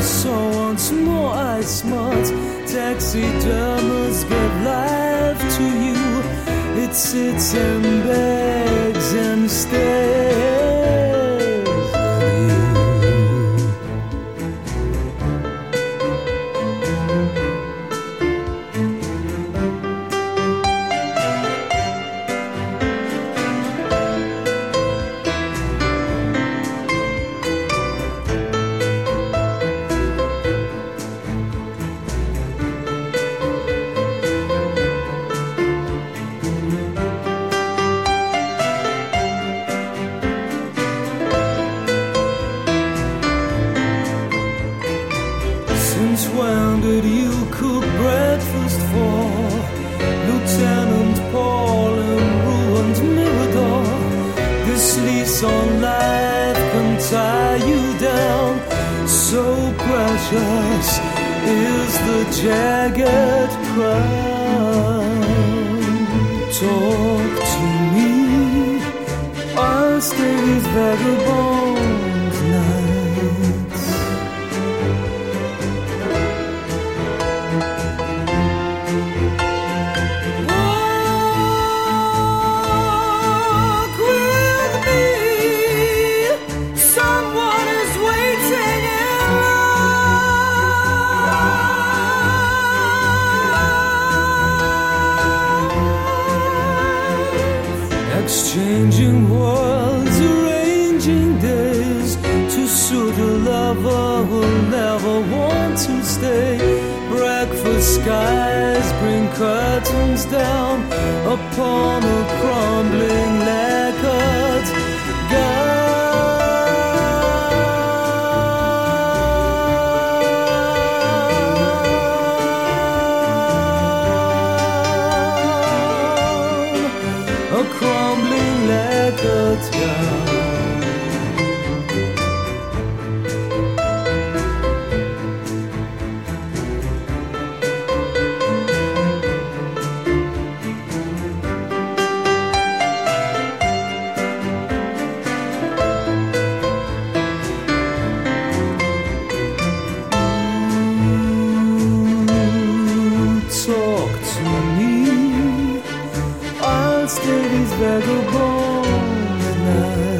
So once more I smart. Taxidermists give life to you. It sits and begs and stares at you. Since when did you cook breakfast for Lieutenant Paul in ruined Mirador? This lease on life can tie you down. So precious is the jagged crown. Talk to me, I'll stay these vagabond nights. Exchanging worlds, arranging days to suit a lover who'll never want to stay. Breakfast skies bring curtains down upon a crumbling lacquered a crumbling lacquered gown. Talk to me, I'll stay these vagabond nights.